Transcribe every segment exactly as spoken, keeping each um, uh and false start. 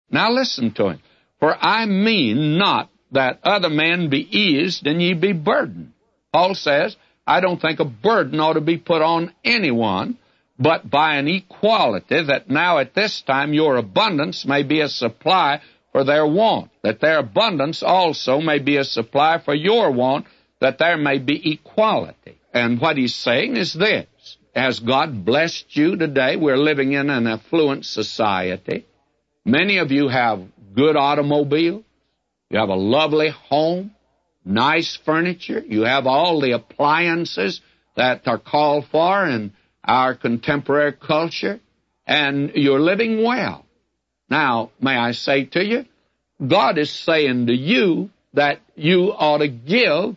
Now listen to him. For I mean not that other men be eased and ye be burdened. Paul says, I don't think a burden ought to be put on anyone, but by an equality, that now at this time your abundance may be a supply for their want, that their abundance also may be a supply for your want, that there may be equality. And what he's saying is this: has God blessed you today? We're living in an affluent society. Many of you have good automobiles. You have a lovely home, nice furniture. You have all the appliances that are called for in our contemporary culture, and you're living well. Now, may I say to you, God is saying to you that you ought to give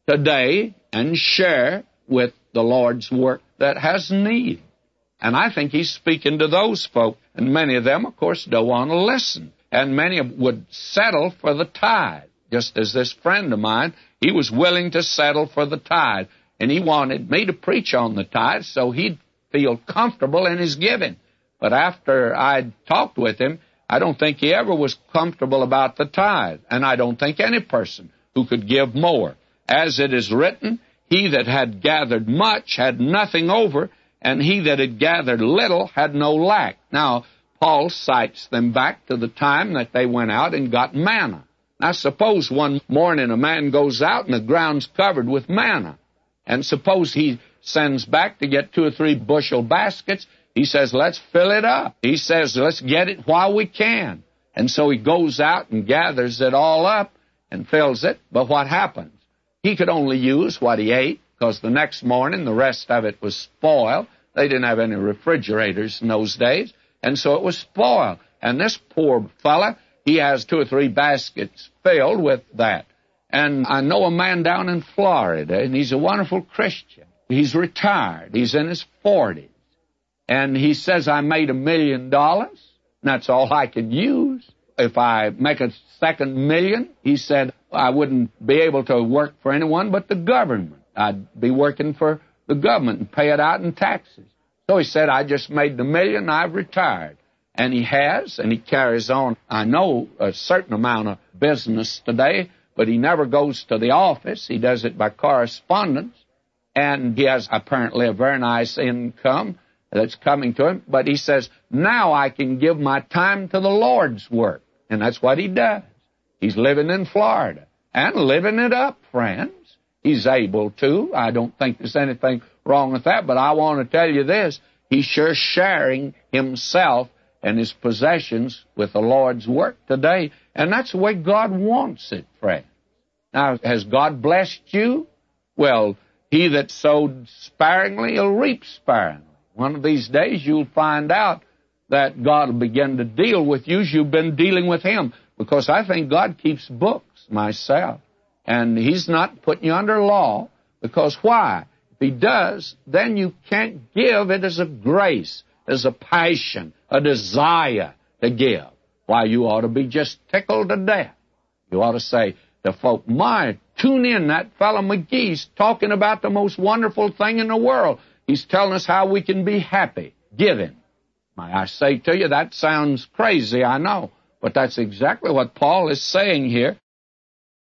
today and share with the Lord's work that has need. And I think he's speaking to those folk, and many of them, of course, don't want to listen. And many would settle for the tithe, just as this friend of mine, he was willing to settle for the tithe. And he wanted me to preach on the tithe so he'd feel comfortable in his giving. But after I'd talked with him, I don't think he ever was comfortable about the tithe. And I don't think any person who could give more. As it is written, he that had gathered much had nothing over, and he that had gathered little had no lack. Now, Paul cites them back to the time that they went out and got manna. Now, suppose one morning a man goes out and the ground's covered with manna. And suppose he sends back to get two or three bushel baskets. He says, let's fill it up. He says, let's get it while we can. And so he goes out and gathers it all up and fills it. But what happens? He could only use what he ate, because the next morning the rest of it was spoiled. They didn't have any refrigerators in those days, and so it was spoiled. And this poor fella, he has two or three baskets filled with that. And I know a man down in Florida, and he's a wonderful Christian. He's retired. He's in his forties. And he says, I made a million dollars, and that's all I could use. If I make a second million, he said, I wouldn't be able to work for anyone but the government. I'd be working for the government and pay it out in taxes. So he said, I just made the million, I've retired. And he has, and he carries on, I know, a certain amount of business today, but he never goes to the office. He does it by correspondence. And he has apparently a very nice income that's coming to him. But he says, now I can give my time to the Lord's work. And that's what he does. He's living in Florida and living it up, friends. He's able to. I don't think there's anything wrong with that, but I want to tell you this. He's sure sharing himself and his possessions with the Lord's work today, and that's the way God wants it, friends. Now, has God blessed you? Well, he that sowed sparingly will reap sparingly. One of these days you'll find out that God will begin to deal with you as you've been dealing with him, because I think God keeps books myself. And he's not putting you under law, because why? If he does, then you can't give it as a grace, as a passion, a desire to give. Why, you ought to be just tickled to death. You ought to say to folk, my, tune in, that fellow McGee's talking about the most wonderful thing in the world. He's telling us how we can be happy, giving. May I say to you, that sounds crazy, I know. But that's exactly what Paul is saying here.